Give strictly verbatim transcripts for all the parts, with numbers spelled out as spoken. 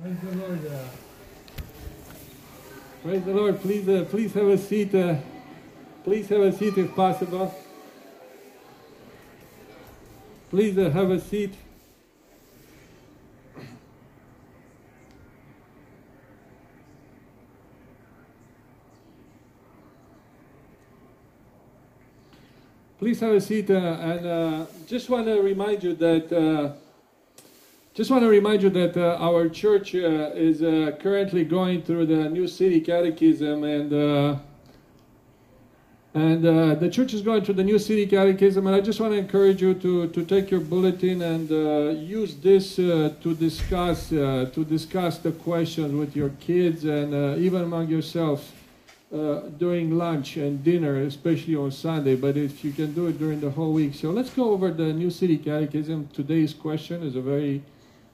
Praise the Lord. Uh, praise the Lord. Please, uh, please have a seat. Uh, please have a seat if possible. Please uh, have a seat. Please have a seat, uh, and uh, just want to remind you that uh, just want to remind you that uh, our church uh, is uh, currently going through the New City Catechism, and uh, and uh, the church is going through the New City Catechism, and I just want to encourage you to to take your bulletin and uh, use this uh, to discuss uh, to discuss the questions with your kids and uh, even among yourselves. Uh, during lunch and dinner, especially on Sunday, but if you can do it during the whole week. So let's go over the New City Catechism. Today's question is a very,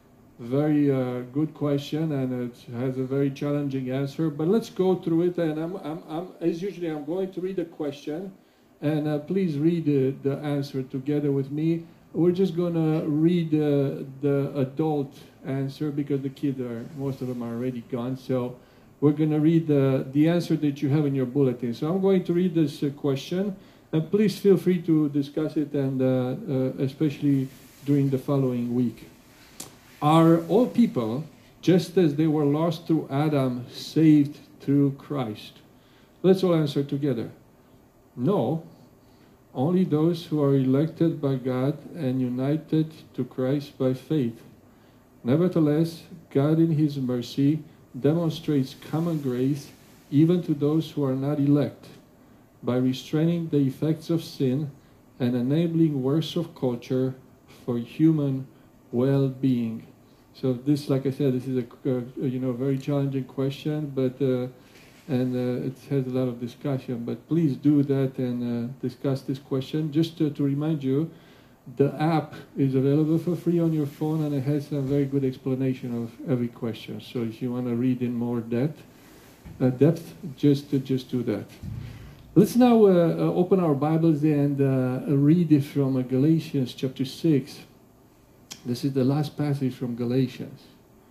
very uh, good question, and it has a very challenging answer. But let's go through it, and I'm, I'm, I'm as usually, I'm going to read the question, and uh, please read uh, the answer together with me. We're just going to read uh, the adult answer because the kids are, most of them are already gone. So we're going to read the, the answer that you have in your bulletin. So I'm going to read this uh, question, and please feel free to discuss it, and uh, uh, especially during the following week. Are all people, just as they were lost through Adam, saved through Christ? Let's all answer together. No, only those who are elected by God and united to Christ by faith. Nevertheless, God in His mercy demonstrates common grace even to those who are not elect by restraining the effects of sin and enabling works of culture for human well-being. So this, like I said, this is a uh, you know very challenging question, but uh, and uh, it has a lot of discussion. But please do that and uh, discuss this question. Just to, to remind you, the app is available for free on your phone, and it has a very good explanation of every question. So if you want to read in more depth, uh, depth, just uh, just do that. Let's now uh, uh, open our Bibles and uh, read it from uh, Galatians chapter six. This is the last passage from Galatians.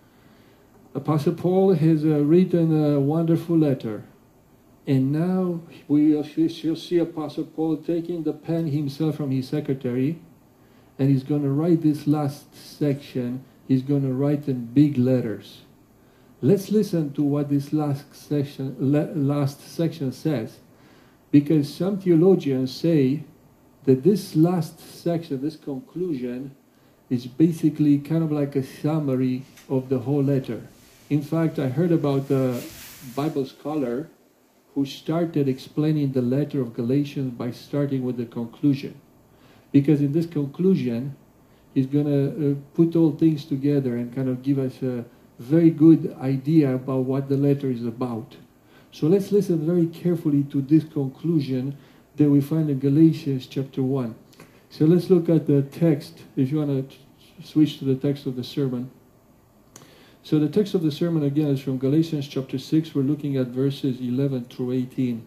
Apostle Paul has uh, written a wonderful letter, and now we shall see Apostle Paul taking the pen himself from his secretary, and he's going to write this last section. He's going to write in big letters. Let's listen to what this last section, last section says, because some theologians say that this last section, this conclusion, is basically kind of like a summary of the whole letter. In fact, I heard about a Bible scholar who started explaining the letter of Galatians by starting with the conclusion. Because in this conclusion, he's going to uh, put all things together and kind of give us a very good idea about what the letter is about. So let's listen very carefully to this conclusion that we find in Galatians chapter one. So let's look at the text, if you want to switch to the text of the sermon. So the text of the sermon again is from Galatians chapter six. We're looking at verses eleven through eighteen.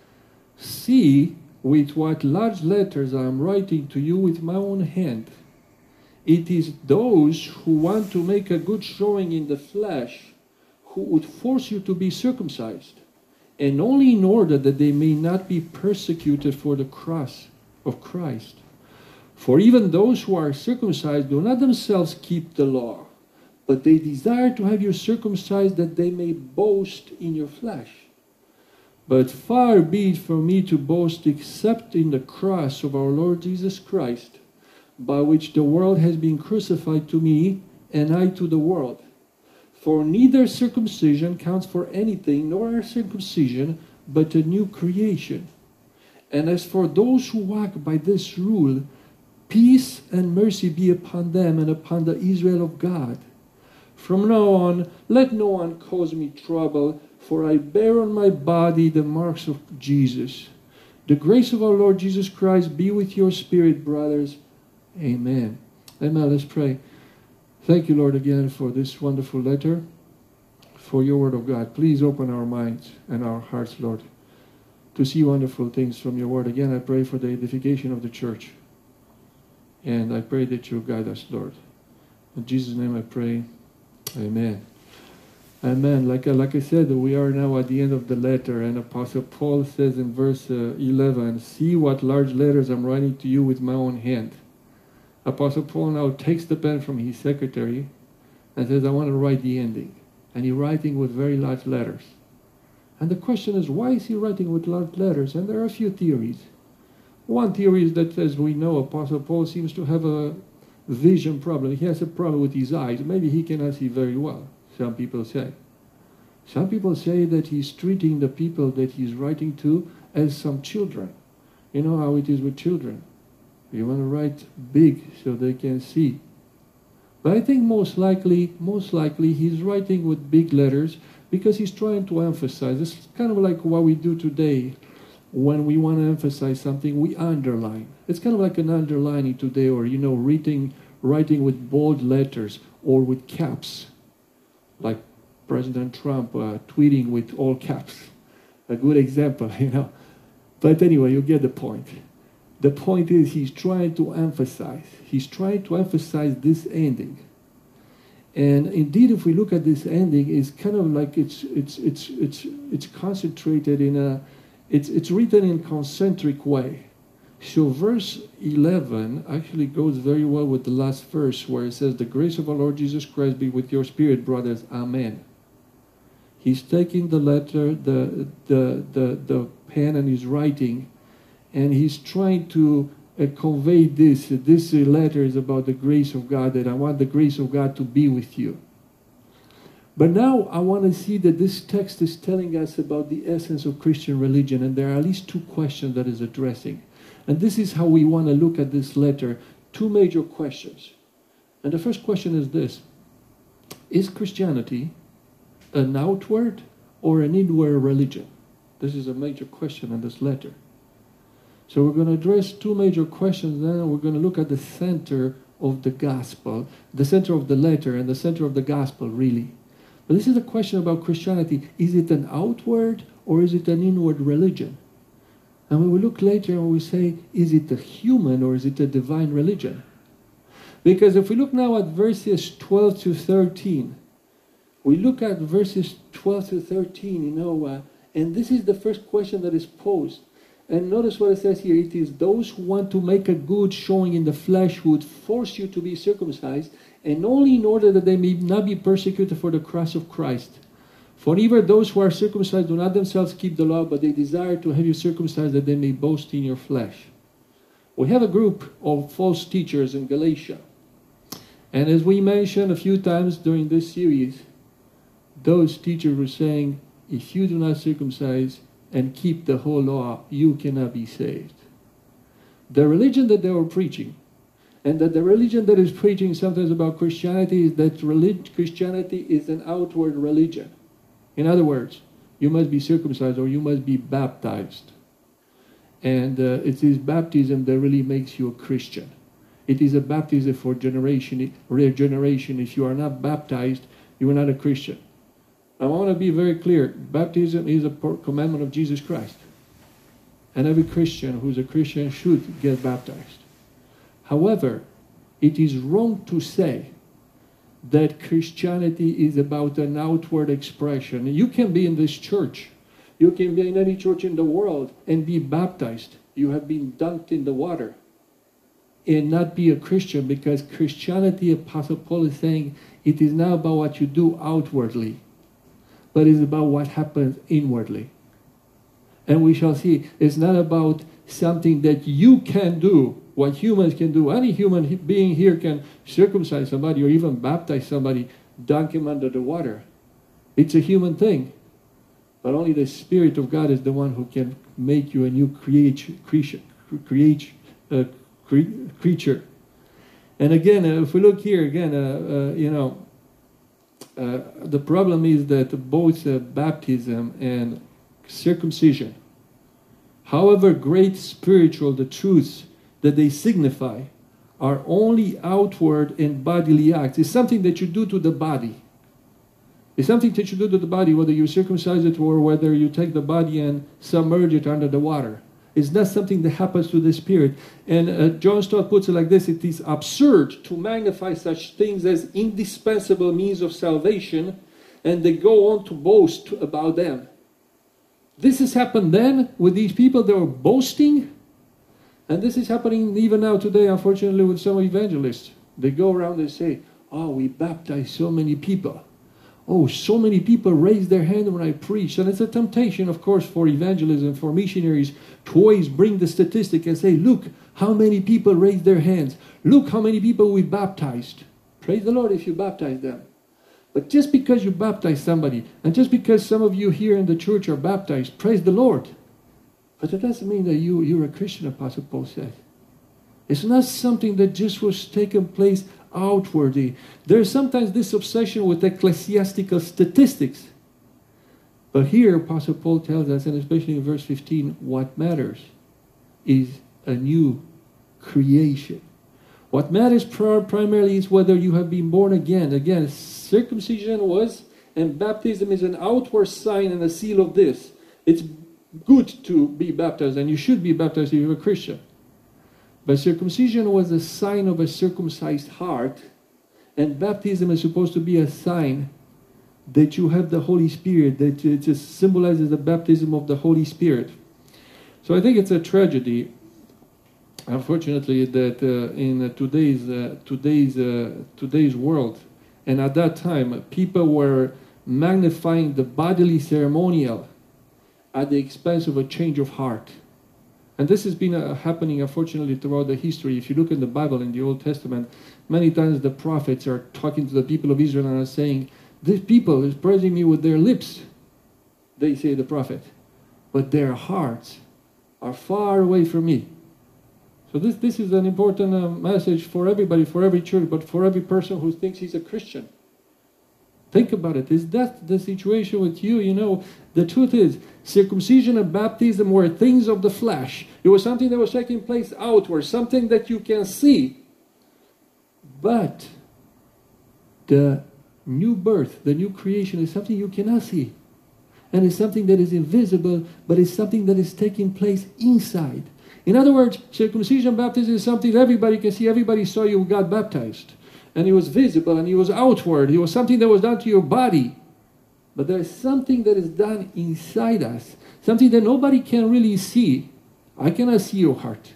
See with what large letters I am writing to you with my own hand. It is those who want to make a good showing in the flesh who would force you to be circumcised, and only in order that they may not be persecuted for the cross of Christ. For even those who are circumcised do not themselves keep the law, but they desire to have you circumcised that they may boast in your flesh. But far be it from me to boast except in the cross of our Lord Jesus Christ, by which the world has been crucified to me, and I to the world. For neither circumcision counts for anything, nor circumcision, but a new creation. And as for those who walk by this rule, peace and mercy be upon them and upon the Israel of God. From now on, let no one cause me trouble, for I bear on my body the marks of Jesus. The grace of our Lord Jesus Christ be with your spirit, brothers. Amen. Amen. Let's pray. Thank you, Lord, again for this wonderful letter, for your word of God. Please open our minds and our hearts, Lord, to see wonderful things from your word. Again, I pray for the edification of the church. And I pray that you guide us, Lord. In Jesus' name I pray. Amen. Amen. Like, uh, like I said, we are now at the end of the letter, and Apostle Paul says in verse uh, eleven, "See what large letters I'm writing to you with my own hand." Apostle Paul now takes the pen from his secretary and says, "I want to write the ending." And he's writing with very large letters. And the question is, why is he writing with large letters? And there are a few theories. One theory is that, as we know, Apostle Paul seems to have a vision problem. He has a problem with his eyes. Maybe he cannot see very well, some people say. Some people say that he's treating the people that he's writing to as some children. You know how it is with children. You want to write big so they can see. But I think most likely, most likely he's writing with big letters because he's trying to emphasize. It's kind of like what we do today. When we want to emphasize something, we underline. It's kind of like an underlining today, or, you know, writing, writing with bold letters or with caps, like President Trump uh, tweeting with all caps. A good example, you know. But anyway, you get the point. The point is he's trying to emphasize. He's trying to emphasize this ending. And indeed, if we look at this ending, it's kind of like it's it's it's it's it's concentrated in a it's it's written in concentric way. So verse eleven actually goes very well with the last verse, where it says, "The grace of our Lord Jesus Christ be with your spirit, brothers. Amen." He's taking the letter, the the the the pen, and he's writing, and he's trying to uh, convey this. This uh, letter is about the grace of God, that I want the grace of God to be with you. But now I want to see that this text is telling us about the essence of Christian religion, and there are at least two questions that is addressing. And this is how we want to look at this letter. Two major questions. And the first question is this: is Christianity an outward or an inward religion? This is a major question in this letter. So we're going to address two major questions, then we're going to look at the center of the gospel, the center of the letter and the center of the gospel, really. But this is a question about Christianity. Is it an outward or is it an inward religion? And when we look later and we say, is it a human or is it a divine religion? Because if we look now at verses twelve to thirteen, we look at verses twelve to thirteen, you know, uh, and this is the first question that is posed. And notice what it says here. It is those who want to make a good showing in the flesh who would force you to be circumcised, and only in order that they may not be persecuted for the cross of Christ. For even those who are circumcised do not themselves keep the law, but they desire to have you circumcised that they may boast in your flesh. We have a group of false teachers in Galatia. And as we mentioned a few times during this series, those teachers were saying, if you do not circumcise and keep the whole law, you cannot be saved. The religion that they were preaching, and that the religion that is preaching sometimes about Christianity, is that relig- Christianity is an outward religion. In other words, you must be circumcised or you must be baptized. And uh, it is baptism that really makes you a Christian. It is a baptism for generation, regeneration. If you are not baptized, you are not a Christian. I want to be very clear. Baptism is a commandment of Jesus Christ. And every Christian who's a Christian should get baptized. However, it is wrong to say that Christianity is about an outward expression. You can be in this church. You can be in any church in the world and be baptized. You have been dunked in the water. And not be a Christian, because Christianity, Apostle Paul is saying, it is not about what you do outwardly, but it's about what happens inwardly. And we shall see, it's not about something that you can do, what humans can do. Any human being here can circumcise somebody or even baptize somebody, dunk him under the water. It's a human thing. But only the Spirit of God is the one who can make you a new create, creature, create, uh, cre- creature. And again, uh, if we look here, again, uh, uh, you know, Uh, the problem is that both uh, baptism and circumcision, however great spiritual the truths that they signify, are only outward and bodily acts. It's something that you do to the body. It's something that you do to the body, whether you circumcise it or whether you take the body and submerge it under the water. It's not something that happens to the spirit. And uh, John Stott puts it like this: it is absurd to magnify such things as indispensable means of salvation and they go on to boast about them. This has happened then with these people that were boasting, and this is happening even now today, unfortunately, with some evangelists. They go around and say, oh, we baptized so many people. Oh, so many people raised their hand when I preached. And it's a temptation, of course, for evangelism, for missionaries, to always bring the statistic and say, look how many people raised their hands. Look how many people we baptized. Praise the Lord if you baptize them. But just because you baptize somebody, and just because some of you here in the church are baptized, praise the Lord. But it doesn't mean that you, you're a Christian, Apostle Paul said. It's not something that just was taking place outwardly. There's sometimes this obsession with ecclesiastical statistics. But here, Apostle Paul tells us, and especially in verse fifteen, what matters is a new creation. What matters primarily is whether you have been born again. Again, circumcision was, and baptism is an outward sign and a seal of this. It's good to be baptized, and you should be baptized if you're a Christian. But circumcision was a sign of a circumcised heart, and baptism is supposed to be a sign that you have the Holy Spirit, that it just symbolizes the baptism of the Holy Spirit. So I think it's a tragedy, unfortunately, that uh, in today's uh, today's uh, today's world, and at that time, people were magnifying the bodily ceremonial at the expense of a change of heart. And this has been uh, happening, unfortunately, throughout the history. If you look in the Bible, in the Old Testament, many times the prophets are talking to the people of Israel and are saying, this people is praising me with their lips, they say the prophet, but their hearts are far away from me. So this, this is an important uh, message for everybody, for every church, but for every person who thinks he's a Christian. Think about it. Is that the situation with you? You know, the truth is, circumcision and baptism were things of the flesh. It was something that was taking place outward, something that you can see. But the new birth, the new creation is something you cannot see. And it's something that is invisible, but it's something that is taking place inside. In other words, circumcision and baptism is something that everybody can see. Everybody saw you got baptized. And it was visible, and it was outward. It was something that was done to your body. But there is something that is done inside us. Something that nobody can really see. I cannot see your heart.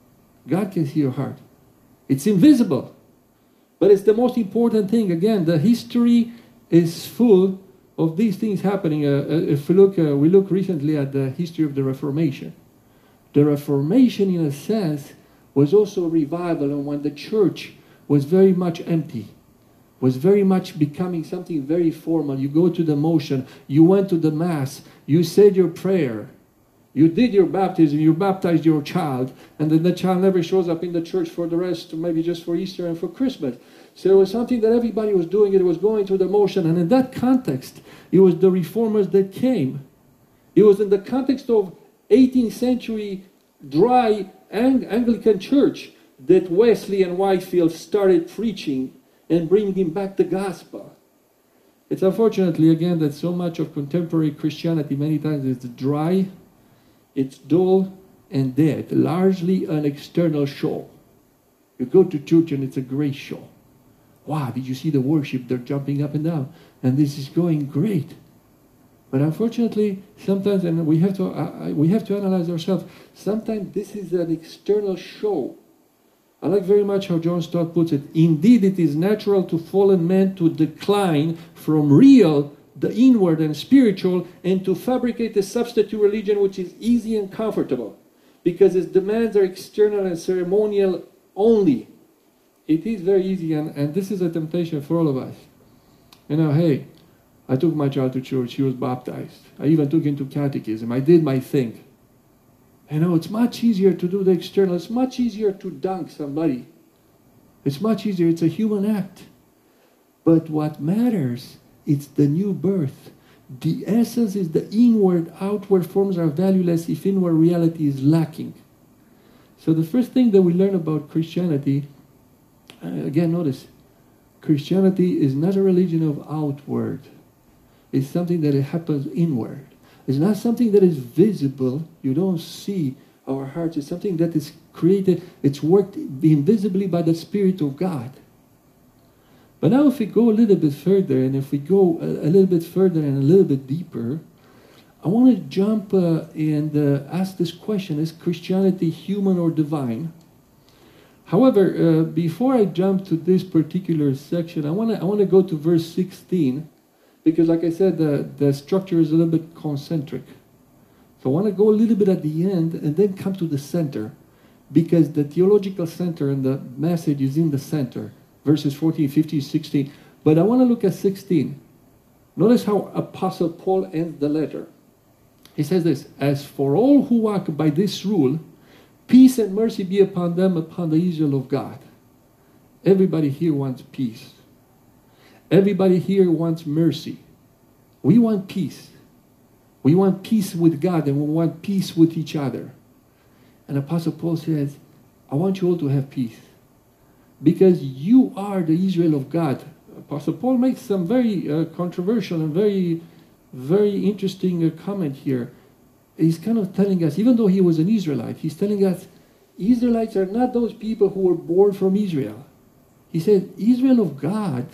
God can see your heart. It's invisible. But it's the most important thing. Again, the history is full of these things happening. Uh, if we look, uh, we look recently at the history of the Reformation. The Reformation, in a sense, was also a revival, and when the church was very much empty, was very much becoming something very formal. You go to the motion, you went to the Mass, you said your prayer, you did your baptism, you baptized your child, and then the child never shows up in the church for the rest, maybe just for Easter and for Christmas. So it was something that everybody was doing, it was going through the motion, and in that context, it was the reformers that came. It was in the context of eighteenth century dry Ang- Anglican church that Wesley and Whitefield started preaching and bringing back the gospel. It's unfortunately, again, that so much of contemporary Christianity many times is dry, it's dull and dead, largely an external show. You go to church and it's a great show. Wow, did you see the worship? They're jumping up and down. And this is going great. But unfortunately, sometimes, and we have to, uh, we have to analyze ourselves, sometimes this is an external show. I like very much how John Stott puts it. Indeed, it is natural to fallen men to decline from real, the inward and spiritual, and to fabricate a substitute religion which is easy and comfortable, because its demands are external and ceremonial only. It is very easy, and, and this is a temptation for all of us. You know, hey, I took my child to church, he was baptized. I even took him to catechism. I did my thing. You know, it's much easier to do the external. It's much easier to dunk somebody. It's much easier. It's a human act. But what matters, it's the new birth. The essence is the inward. Outward forms are valueless if inward reality is lacking. So the first thing that we learn about Christianity, uh, again, notice, Christianity is not a religion of outward. It's something that it happens inward. It's not something that is visible. You don't see our hearts. It's something that is created. It's worked invisibly by the Spirit of God. But now if we go a little bit further, and if we go a, a little bit further and a little bit deeper, I want to jump uh, and uh, ask this question: is Christianity human or divine? However, uh, before I jump to this particular section, I want to I want to go to verse sixteen, because, like I said, the, the structure is a little bit concentric. So I want to go a little bit at the end and then come to the center, because the theological center and the message is in the center, verses fourteen, fifteen, sixteen. But I want to look at sixteen. Notice how Apostle Paul ends the letter. He says this: as for all who walk by this rule, peace and mercy be upon them, upon the Israel of God. Everybody here wants peace. Everybody here wants mercy. We want peace. We want peace with God, and we want peace with each other. And Apostle Paul says, I want you all to have peace, because you are the Israel of God. Apostle Paul makes some very uh, controversial and very, very interesting uh, comment here. He's kind of telling us, even though he was an Israelite, he's telling us, Israelites are not those people who were born from Israel. He said, Israel of God,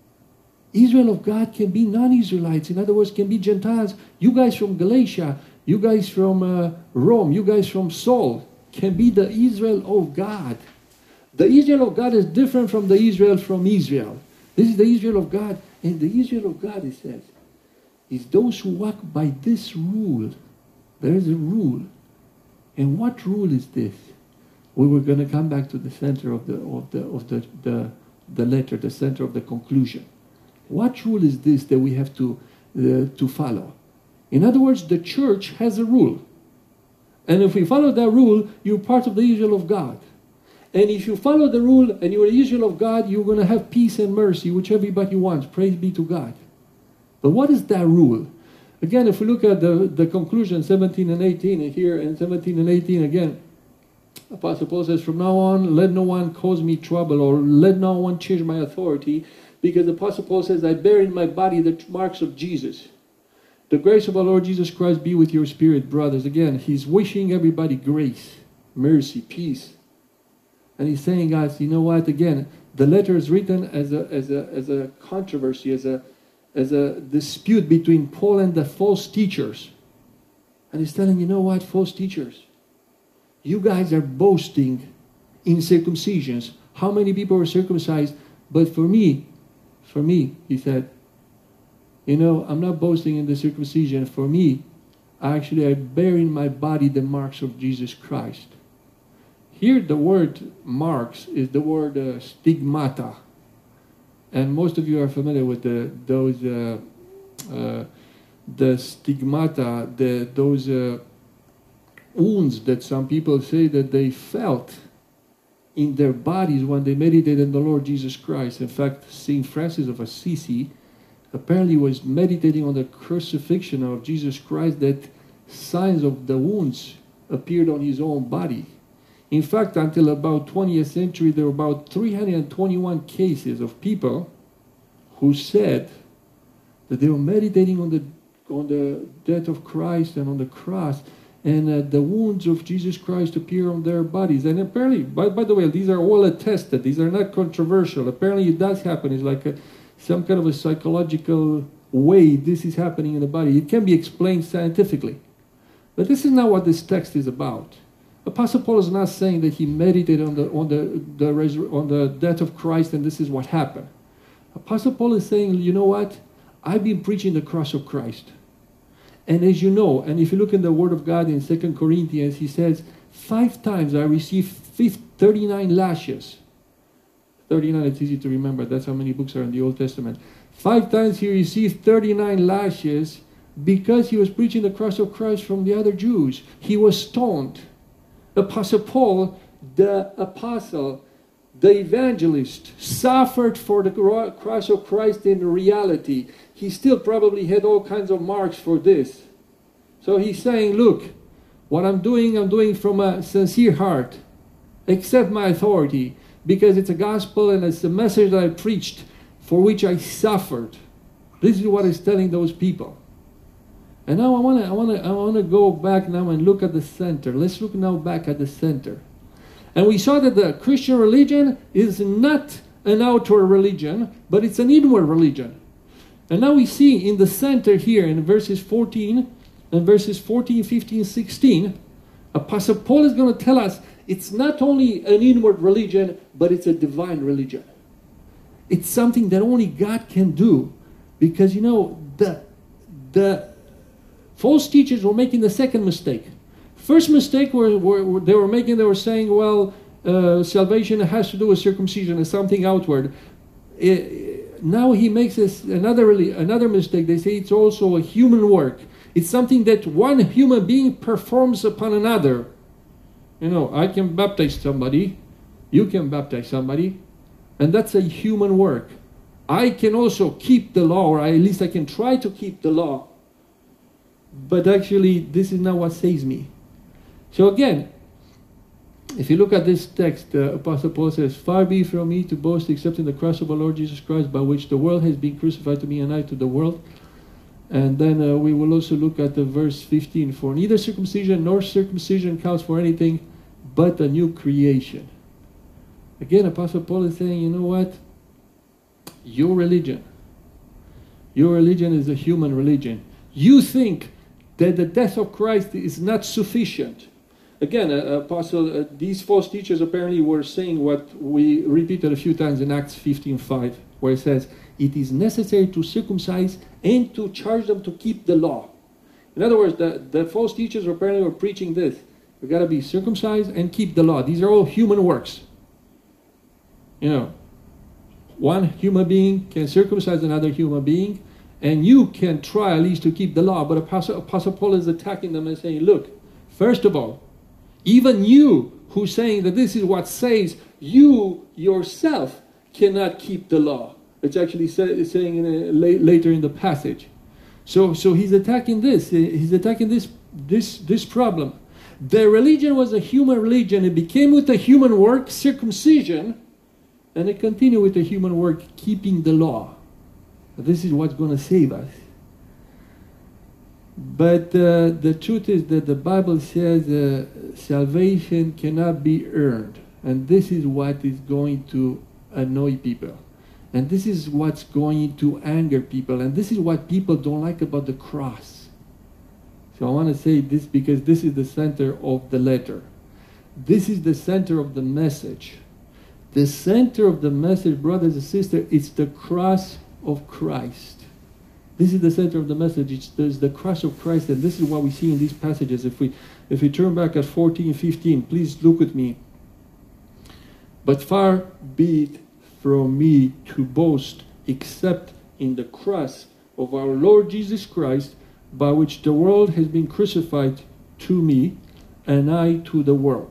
Israel of God can be non-Israelites. In other words, can be Gentiles. You guys from Galatia, you guys from uh, Rome, you guys from Saul, can be the Israel of God. The Israel of God is different from the Israel from Israel. This is the Israel of God. And the Israel of God, he says, is those who walk by this rule. There is a rule. And what rule is this? We were going to come back to the center of the of the of the, the, the letter, the center of the conclusion. What rule is this that we have to uh, to follow? In other words, the church has a rule. And if we follow that rule, you're part of the Israel of God. And if you follow the rule and you're the Israel of God, you're going to have peace and mercy, which everybody wants. Praise be to God. But what is that rule? Again, if we look at the, the conclusion, seventeen and eighteen, and here in seventeen and eighteen again, Apostle Paul says, from now on, let no one cause me trouble, or let no one change my authority, because the Apostle Paul says, I bear in my body the marks of Jesus. The grace of our Lord Jesus Christ be with your spirit, brothers. Again, he's wishing everybody grace, mercy, peace. And he's saying, guys, you know what? Again, the letter is written as a, as a, as a controversy, as a, as a dispute between Paul and the false teachers. And he's telling, you know what, false teachers? You guys are boasting in circumcisions. How many people were circumcised? But for me, for me, he said, you know, I'm not boasting in the circumcision. For me, actually, I bear in my body the marks of Jesus Christ. Here, the word marks is the word uh, stigmata. And most of you are familiar with the, those, uh, uh, the stigmata, the, those uh, wounds that some people say that they felt in their bodies when they meditated on the Lord Jesus Christ. In fact, Saint Francis of Assisi apparently was meditating on the crucifixion of Jesus Christ, that signs of the wounds appeared on his own body. In fact, until about twentieth century, there were about three hundred twenty-one cases of people who said that they were meditating on the, on the death of Christ and on the cross, and uh, the wounds of Jesus Christ appear on their bodies. And apparently, by, by the way, these are all attested. These are not controversial. Apparently it does happen. It's like a, some kind of a psychological way this is happening in the body. It can be explained scientifically. But this is not what this text is about. Apostle Paul is not saying that he meditated on the, on the, the, on the death of Christ and this is what happened. Apostle Paul is saying, you know what? I've been preaching the cross of Christ. And as you know, and if you look in the Word of God in Second Corinthians, he says, five times I received thirty-nine lashes. thirty-nine, it's easy to remember. That's how many books are in the Old Testament. Five times he received thirty-nine lashes because he was preaching the cross of Christ from the other Jews. He was stoned. Apostle Paul, the apostle, the evangelist, suffered for the cross of Christ in reality. He still probably had all kinds of marks for this. So he's saying, look, what I'm doing, I'm doing from a sincere heart. Accept my authority, because it's a gospel and it's a message that I preached for which I suffered. This is what he's telling those people. And now I want to I want to I want to go back now and look at the center. Let's look now back at the center. And we saw that the Christian religion is not an outward religion, but it's an inward religion. And now we see in the center here in verses fourteen and verses fourteen, fifteen, sixteen, Apostle Paul is going to tell us it's not only an inward religion, but it's a divine religion. It's something that only God can do. Because, you know, the, the false teachers were making the second mistake. First mistake were, were, they were making, they were saying, well, uh, salvation has to do with circumcision, it's something outward. It, now he makes this another, another mistake. They say it's also a human work. It's something that one human being performs upon another. You know, I can baptize somebody, you can baptize somebody, and that's a human work. I can also keep the law, or at least I can try to keep the law. But actually, this is not what saves me. So again, if you look at this text, uh, Apostle Paul says, far be from me to boast except in the cross of our Lord Jesus Christ, by which the world has been crucified to me and I to the world. And then uh, we will also look at the verse fifteen. For neither circumcision nor circumcision counts for anything but a new creation. Again, Apostle Paul is saying, you know what? Your religion, your religion is a human religion. You think that the death of Christ is not sufficient. Again, uh, Apostle, uh, these false teachers apparently were saying what we repeated a few times in Acts fifteen five, where it says, it is necessary to circumcise and to charge them to keep the law. In other words, the, the false teachers apparently were preaching this. We've got to be circumcised and keep the law. These are all human works. You know, one human being can circumcise another human being, and you can try at least to keep the law. But Apostle, Apostle Paul is attacking them and saying, look, first of all, even you who's saying that this is what saves, you yourself cannot keep the law. It's actually say, saying in a, later in the passage. So, so he's attacking this. He's attacking this, this, this problem. The religion was a human religion. It became with a human work, circumcision, and it continued with the human work, keeping the law. This is what's going to save us. But uh, the truth is that the Bible says uh, salvation cannot be earned. And this is what is going to annoy people. And this is what's going to anger people. And this is what people don't like about the cross. So I want to say this because this is the center of the letter. This is the center of the message. The center of the message, brothers and sisters, it's the cross of Christ. This is the center of the message. It's there's the cross of Christ, and this is what we see in these passages. If we, if we turn back at fourteen, fifteen, please look with me. But far be it from me to boast except in the cross of our Lord Jesus Christ, by which the world has been crucified to me, and I to the world.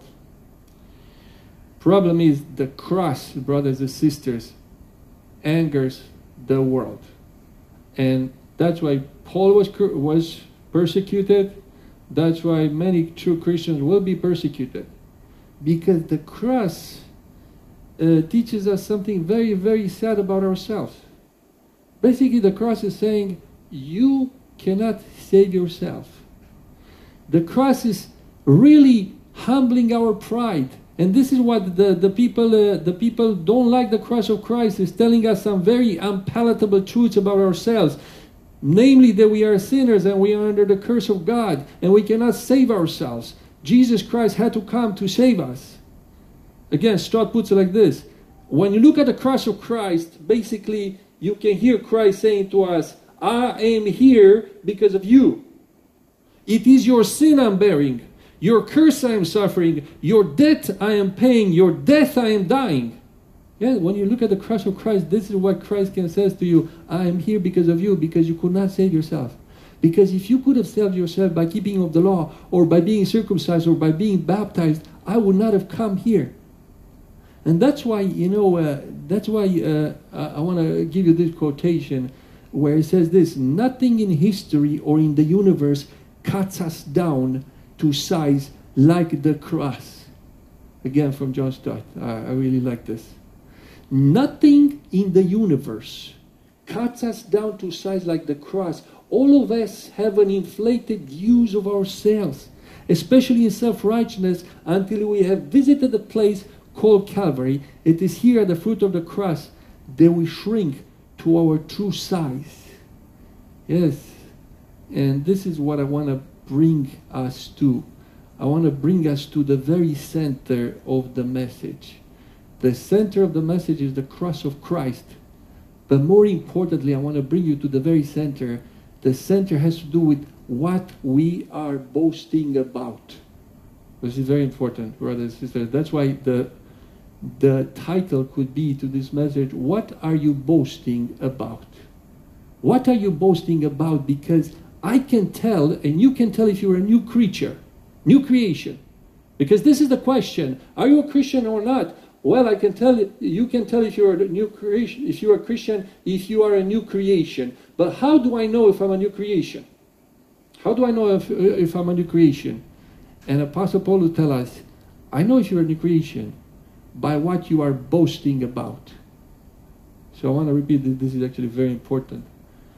Problem is the cross, brothers and sisters, angers the world. And that's why Paul was, was persecuted. That's why many true Christians will be persecuted. Because the cross uh, teaches us something very, very sad about ourselves. Basically, the cross is saying, you cannot save yourself. The cross is really humbling our pride. And this is what the, the, people, uh, the people don't like the cross of Christ. Is telling us some very unpalatable truths about ourselves. Namely, that we are sinners and we are under the curse of God. And we cannot save ourselves. Jesus Christ had to come to save us. Again, Stott puts it like this. When you look at the cross of Christ, basically, you can hear Christ saying to us, I am here because of you. It is your sin I'm bearing. Your curse I am suffering. Your debt I am paying. Your death I am dying. Yeah, when you look at the cross of Christ, this is what Christ can say to you. I am here because of you, because you could not save yourself. Because if you could have saved yourself by keeping of the law, or by being circumcised, or by being baptized, I would not have come here. And that's why, you know, uh, that's why uh, I want to give you this quotation where it says this: nothing in history or in the universe cuts us down to size like the cross. Again, from John Stott. I, I really like this. Nothing in the universe cuts us down to size like the cross. All of us have an inflated views of ourselves, especially in self-righteousness, until we have visited a place called Calvary, it is here at the foot of the cross that we shrink to our true size. Yes. And this is what I want to bring us to. I want to bring us to the very center of the message. The center of the message is the cross of Christ. But more importantly, I want to bring you to the very center. The center has to do with what we are boasting about. This is very important, brothers and sisters. That's why the, the title could be to this message, what are you boasting about? What are you boasting about? Because I can tell, and you can tell if you're a new creature, new creation. Because this is the question, are you a Christian or not? Well, I can tell you can tell if you're a new creation, if you're a Christian, if you are a new creation. But how do I know if I'm a new creation? How do I know if, if I'm a new creation? And Apostle Paul will tell us, I know if you're a new creation by what you are boasting about. So I want to repeat that this is actually very important.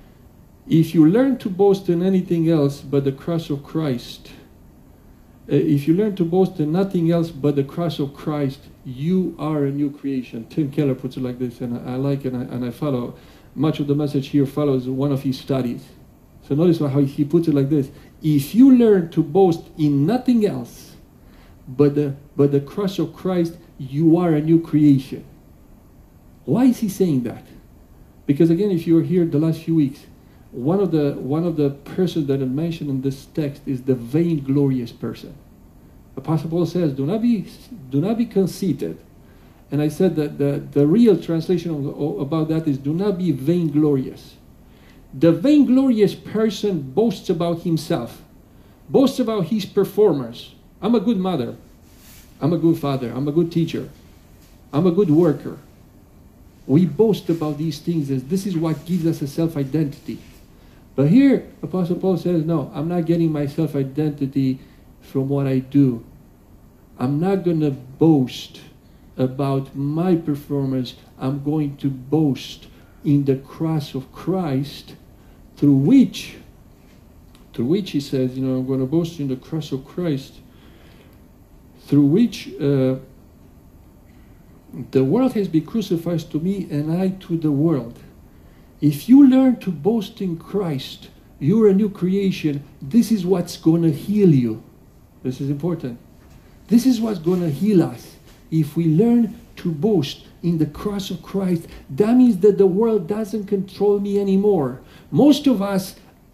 If you learn to boast in anything else but the cross of Christ, uh, if you learn to boast in nothing else but the cross of Christ, you are a new creation. Tim Keller puts it like this, and I, I like it, and I, and I follow. Much of the message here follows one of his studies. So notice how he puts it like this. If you learn to boast in nothing else but the, but the cross of Christ, you are a new creation. Why is he saying that? Because again, if you were here the last few weeks, one of the one of the persons that are mentioned in this text is the vainglorious person. Apostle Paul says, do not be do not be conceited. And I said that the, the real translation of, about that is do not be vainglorious. The vainglorious person boasts about himself, boasts about his performance. I'm a good mother. I'm a good father. I'm a good teacher. I'm a good worker. We boast about these things as this is what gives us a self-identity. But here, Apostle Paul says, no, I'm not getting my self-identity from what I do. I'm not going to boast about my performance. I'm going to boast in the cross of Christ, through which, through which he says, you know, I'm going to boast in the cross of Christ, through which uh, the world has been crucified to me and I to the world. If you learn to boast in Christ, you're a new creation. This is what's going to heal you. This is important. This is what's going to heal us. If we learn to boast in the cross of Christ, that means that the world doesn't control me anymore. Most of us,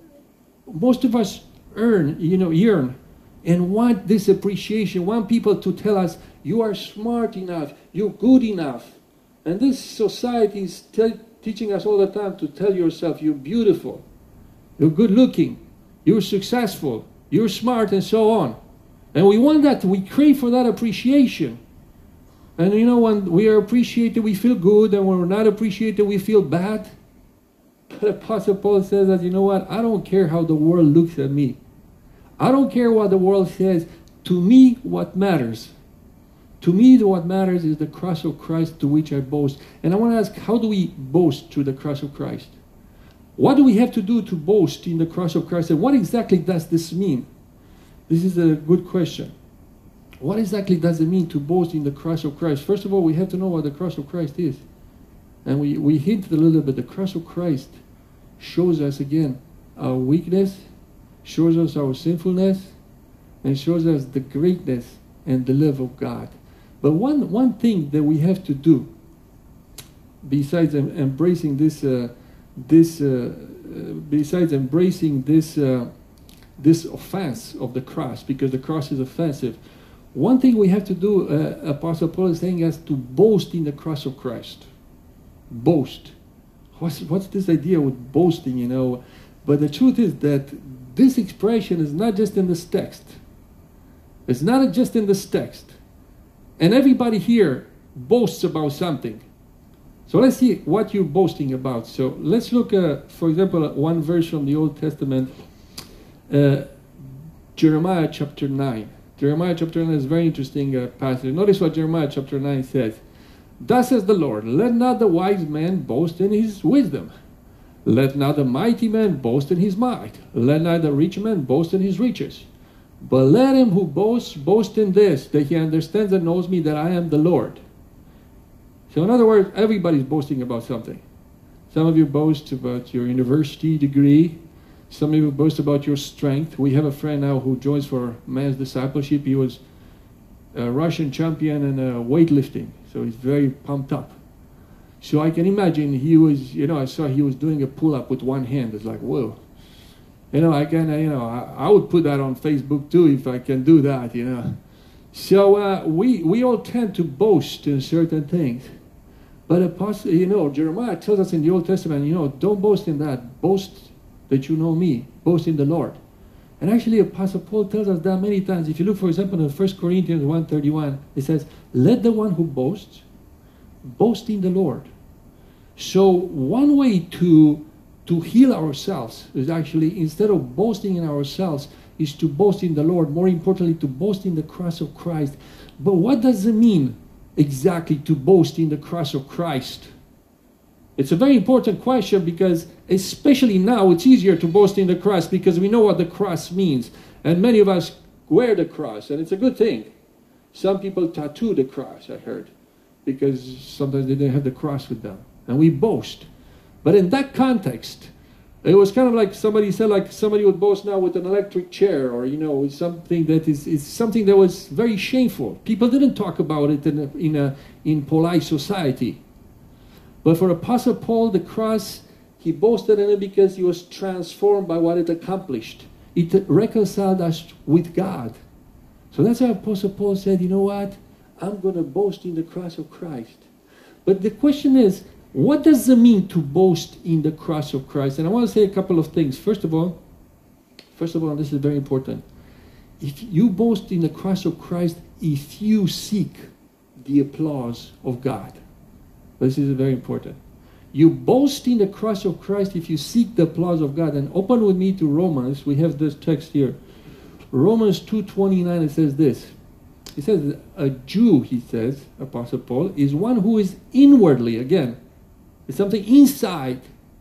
most of us earn, you know, yearn and want this appreciation, want people to tell us, you are smart enough, you're good enough. And this society is te teaching us all the time to tell yourself you're beautiful, you're good looking, you're successful, you're smart, and so on. And we want that, we crave for that appreciation. And you know, when we are appreciated, we feel good, and when we're not appreciated, we feel bad. But Apostle Paul says that, you know what, I don't care how the world looks at me. I don't care what the world says. To me, what matters. To me, what matters is the cross of Christ to which I boast. And I want to ask, how do we boast through the cross of Christ? What do we have to do to boast in the cross of Christ? And what exactly does this mean? This is a good question. What exactly does it mean to boast in the cross of Christ? First of all, we have to know what the cross of Christ is. And we, we hinted a little bit. The cross of Christ shows us, again, our weakness, shows us our sinfulness, and shows us the greatness and the love of God. But one, one thing that we have to do, besides em embracing this, uh, this uh, uh, besides embracing this, uh, this offense of the cross, because the cross is offensive, one thing we have to do, uh, Apostle Paul is saying us to boast in the cross of Christ. Boast. What's, what's this idea with boasting, you know? But the truth is that this expression is not just in this text. It's not just in this text. And everybody here boasts about something. So let's see what you're boasting about. So let's look, uh, for example, at one verse from the Old Testament, uh, Jeremiah chapter nine. Jeremiah chapter nine is a very interesting uh, passage. Notice what Jeremiah chapter nine says. Thus says the Lord, let not the wise man boast in his wisdom. Let not the mighty man boast in his might. Let not the rich man boast in his riches. But let him who boasts, boast in this, that he understands and knows me, that I am the Lord. So in other words, everybody's boasting about something. Some of you boast about your university degree. Some of you boast about your strength. We have a friend now who joins for men's discipleship. He was a Russian champion in uh, weightlifting, so he's very pumped up. So I can imagine he was, you know, I saw he was doing a pull-up with one hand. It's like, whoa. You know, I can, you know, I, I would put that on Facebook too if I can do that, you know. So uh, we, we all tend to boast in certain things. But apostle, you know, Jeremiah tells us in the Old Testament, you know, don't boast in that. Boast that you know me. Boast in the Lord. And actually, Apostle Paul tells us that many times. If you look, for example, in First Corinthians one thirty-one, it says, let the one who boasts, boast in the Lord. So one way to, to heal ourselves is actually, instead of boasting in ourselves, is to boast in the Lord. More importantly, to boast in the cross of Christ. But what does it mean exactly to boast in the cross of Christ? It's a very important question, because especially now it's easier to boast in the cross because we know what the cross means. And many of us wear the cross, and it's a good thing. Some people tattoo the cross, I heard, because sometimes they didn't have the cross with them. And we boast. But in that context, it was kind of like somebody said, like somebody would boast now with an electric chair, or, you know, with something that is, is something that was very shameful. People didn't talk about it in a, in a in polite society. But for Apostle Paul, the cross, he boasted in it because he was transformed by what it accomplished. It reconciled us with God. So that's why Apostle Paul said, you know what? I'm going to boast in the cross of Christ. But the question is, what does it mean to boast in the cross of Christ? And I want to say a couple of things. First of all, first of all, this is very important. If you boast in the cross of Christ, if you seek the applause of God. This is very important. You boast in the cross of Christ if you seek the applause of God. And open with me to Romans. We have this text here. Romans two twenty-nine, it says this. It says, a Jew, he says, Apostle Paul, is one who is inwardly, again, it's something inside.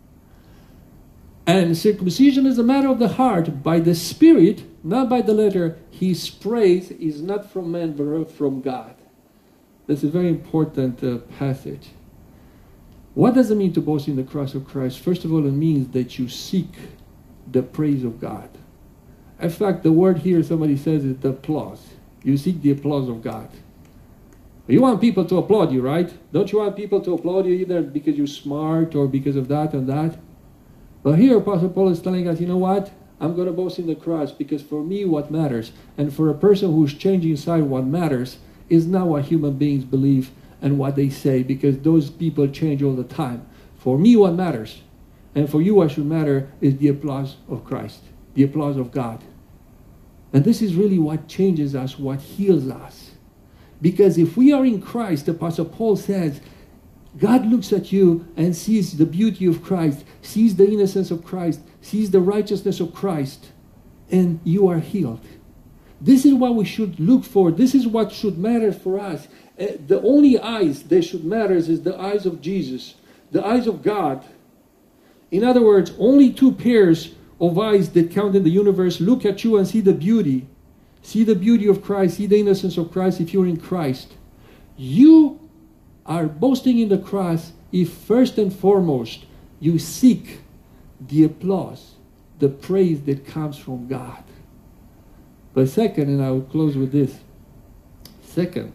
And circumcision is a matter of the heart, by the Spirit, not by the letter. His praise is not from man, but from God. This is a very important uh, passage. What does it mean to boast in the cross of Christ? First of all, it means that you seek the praise of God. In fact, the word here, somebody says, is the applause. You seek the applause of God. You want people to applaud you, right? Don't you want people to applaud you either because you're smart or because of that and that? But here, Apostle Paul is telling us, you know what? I'm going to boast in the cross because for me, what matters, and for a person who's changing inside, what matters is not what human beings believe and what they say, because those people change all the time. For me, what matters, and for you, what should matter, is the applause of Christ, the applause of God. And this is really what changes us, what heals us. Because if we are in Christ, Apostle Paul says, God looks at you and sees the beauty of Christ, sees the innocence of Christ, sees the righteousness of Christ, and you are healed. This is what we should look for. This is what should matter for us. Uh, the only eyes that should matter is the eyes of Jesus, the eyes of God. In other words, only two pairs of eyes that count in the universe look at you and see the beauty. See the beauty of Christ, see the innocence of Christ if you're in Christ. You are boasting in the cross if first and foremost you seek the applause, the praise that comes from God. But second, and I will close with this. Second,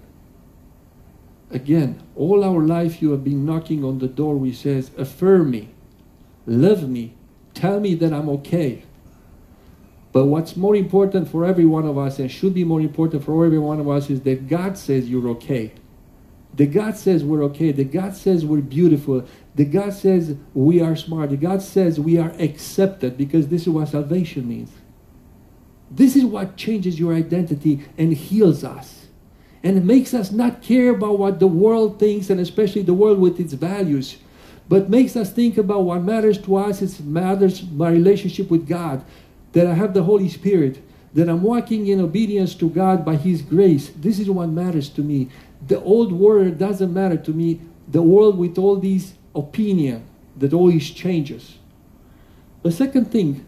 again, all our life you have been knocking on the door which says, affirm me, love me, tell me that I'm okay. But what's more important for every one of us, and should be more important for every one of us, is that God says you're okay. That God says we're okay. That God says we're beautiful. That God says we are smart. That God says we are accepted, because this is what salvation means. This is what changes your identity and heals us. And it makes us not care about what the world thinks, and especially the world with its values, but makes us think about what matters to us. It matters my relationship with God, that I have the Holy Spirit, that I'm walking in obedience to God by His grace. This is what matters to me. The old world doesn't matter to me. The world with all these opinions that always changes. The second thing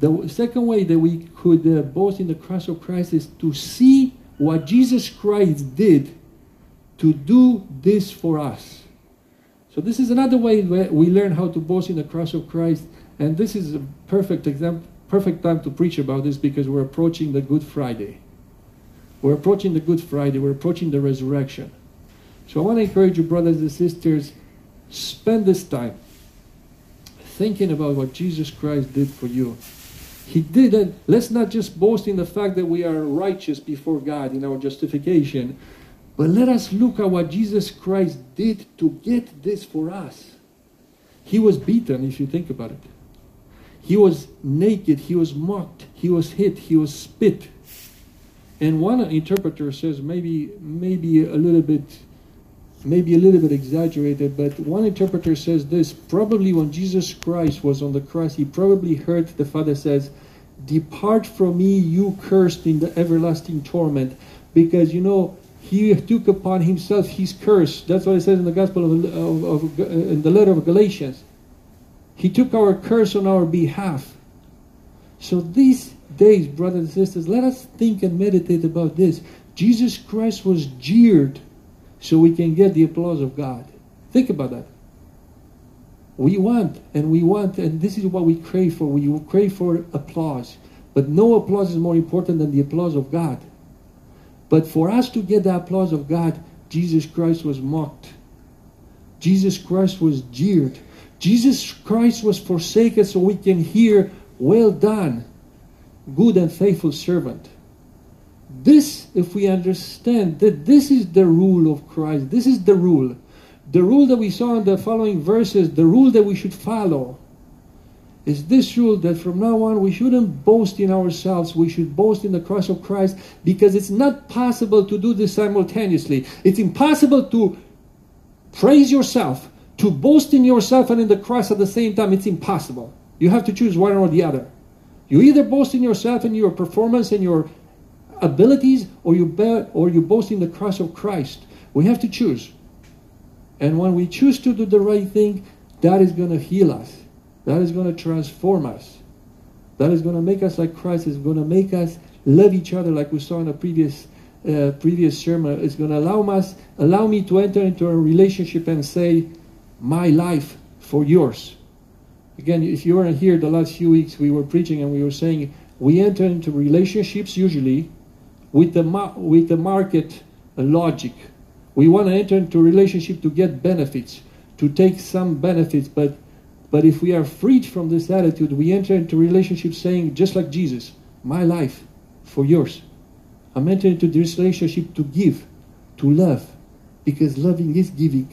The second way that we could uh, boast in the cross of Christ is to see what Jesus Christ did to do this for us. So this is another way we learn how to boast in the cross of Christ. And this is a perfect example, perfect time to preach about this, because we're approaching the Good Friday. We're approaching the Good Friday. We're approaching the resurrection. So I want to encourage you, brothers and sisters, spend this time thinking about what Jesus Christ did for you. He didn't. Let's not just boast in the fact that we are righteous before God in our justification, but let us look at what Jesus Christ did to get this for us. He was beaten, if you think about it. He was naked, he was mocked, he was hit, he was spit. And one interpreter says, maybe maybe a little bit maybe a little bit exaggerated, but one interpreter says this: probably when Jesus Christ was on the cross, he probably heard the Father says, "Depart from me, you cursed, in the everlasting torment." Because, you know, he took upon himself his curse. That's what it says in the Gospel of, of, of in the letter of Galatians. He took our curse on our behalf. So these days, brothers and sisters, let us think and meditate about this. Jesus Christ was jeered so we can get the applause of God. Think about that. We want, and we want, and this is what we crave for. We crave for applause. But no applause is more important than the applause of God. But for us to get the applause of God, Jesus Christ was mocked. Jesus Christ was jeered. Jesus Christ was forsaken so we can hear, "Well done, good and faithful servant." This, if we understand that this is the rule of Christ, this is the rule. The rule that we saw in the following verses, the rule that we should follow, is this rule that from now on we shouldn't boast in ourselves, we should boast in the cross of Christ, because it's not possible to do this simultaneously. It's impossible to praise yourself, to boast in yourself and in the cross at the same time. It's impossible. You have to choose one or the other. You either boast in yourself and your performance and your abilities, or you bear, or you boast in the cross of Christ. We have to choose. And when we choose to do the right thing, that is going to heal us. That is going to transform us. That is going to make us like Christ. It's going to make us love each other like we saw in a previous uh, previous sermon. It's going to allow us, allow me to enter into a relationship and say, "My life for yours." Again, if you weren't here the last few weeks, we were preaching and we were saying we enter into relationships usually with the ma- with the market logic. We want to enter into a relationship to get benefits, to take some benefits, but but if we are freed from this attitude, we enter into a relationship saying, just like Jesus, "My life for yours." I'm entering into this relationship to give, to love, because loving is giving.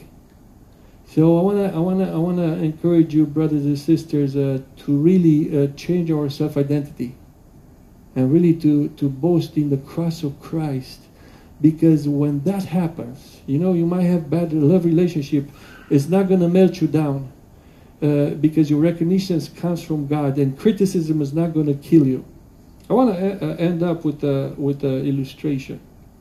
So I wanna, I wanna, I wanna encourage you, brothers and sisters, uh, to really uh, change our self-identity, and really to to boast in the cross of Christ, because when that happens, you know, you might have bad love relationship, it's not gonna melt you down, uh, because your recognition comes from God, and criticism is not gonna kill you. I want to uh, end up with a with an illustration.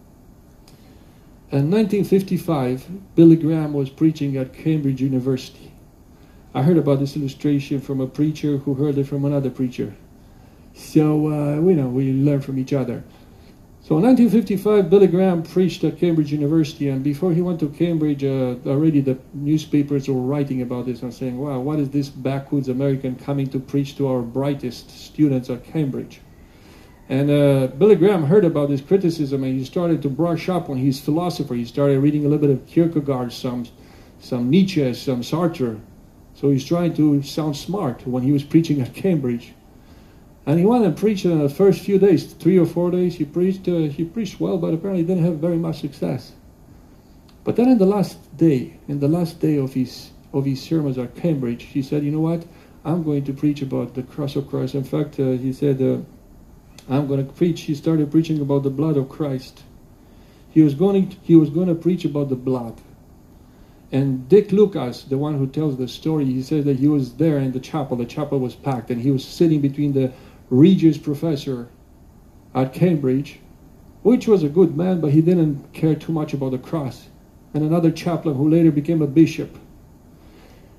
In nineteen fifty-five, Billy Graham was preaching at Cambridge University. I heard about this illustration from a preacher who heard it from another preacher. So, uh, you know, we learn from each other. So in nineteen fifty-five, Billy Graham preached at Cambridge University, and before he went to Cambridge, uh, already the newspapers were writing about this and saying, "Wow, what is this backwoods American coming to preach to our brightest students at Cambridge?" And uh, Billy Graham heard about this criticism, and he started to brush up on his philosopher. He started reading a little bit of Kierkegaard, some, some Nietzsche, some Sartre. So he's trying to sound smart when he was preaching at Cambridge. And he went and preached in the first few days, three or four days. He preached, uh, he preached well, but apparently didn't have very much success. But then in the last day, in the last day of his of his sermons at Cambridge, he said, "You know what? I'm going to preach about the cross of Christ." In fact, uh, he said, uh, I'm going to preach. He started preaching about the blood of Christ. He was going to, he was going to preach about the blood. And Dick Lucas, the one who tells the story, he says that he was there in the chapel. The chapel was packed, and he was sitting between the Regius professor at Cambridge, which was a good man, but he didn't care too much about the cross, and another chaplain who later became a bishop.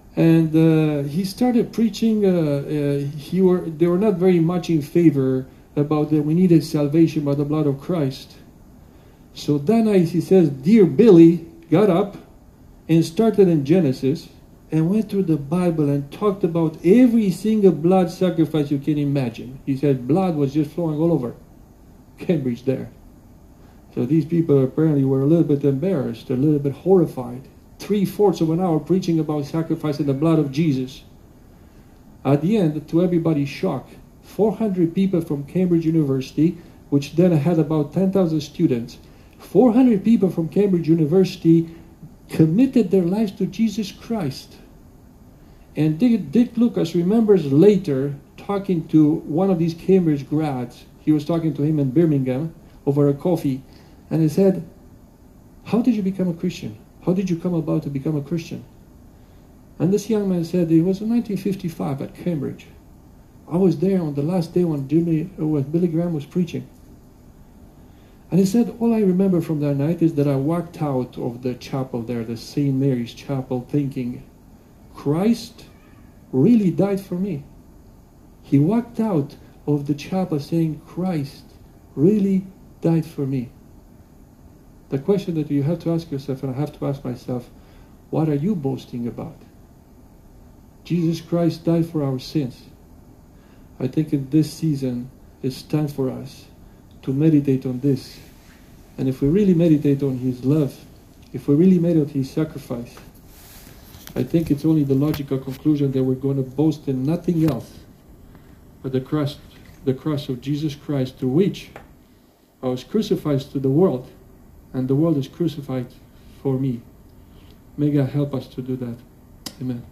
And uh, he started preaching. Uh, uh, he were, they were not very much in favor about that we needed salvation by the blood of Christ. So that night he says, dear Billy got up and started in Genesis and went through the Bible and talked about every single blood sacrifice you can imagine. He said blood was just flowing all over Cambridge there. So these people apparently were a little bit embarrassed, a little bit horrified. Three-fourths of an hour preaching about sacrificing the blood of Jesus. At the end, to everybody's shock, four hundred people from Cambridge University, which then had about ten thousand students, four hundred people from Cambridge University committed their lives to Jesus Christ. And Dick, Dick Lucas remembers later talking to one of these Cambridge grads. He was talking to him in Birmingham over a coffee. And he said, how did you become a Christian? How did you come about to become a Christian? And this young man said, it was in nineteen fifty-five at Cambridge. I was there on the last day when, Jimmy, when Billy Graham was preaching. And he said, all I remember from that night is that I walked out of the chapel there, the Saint Mary's Chapel, thinking, Christ really died for me. He walked out of the chapel saying, Christ really died for me. The question that you have to ask yourself, and I have to ask myself, what are you boasting about? Jesus Christ died for our sins. I think in this season, it's time for us to meditate on this. And if we really meditate on His love, if we really meditate on His sacrifice, I think it's only the logical conclusion that we're going to boast in nothing else but the cross, the cross of Jesus Christ, through which I was crucified to the world, and the world is crucified for me. May God help us to do that. Amen.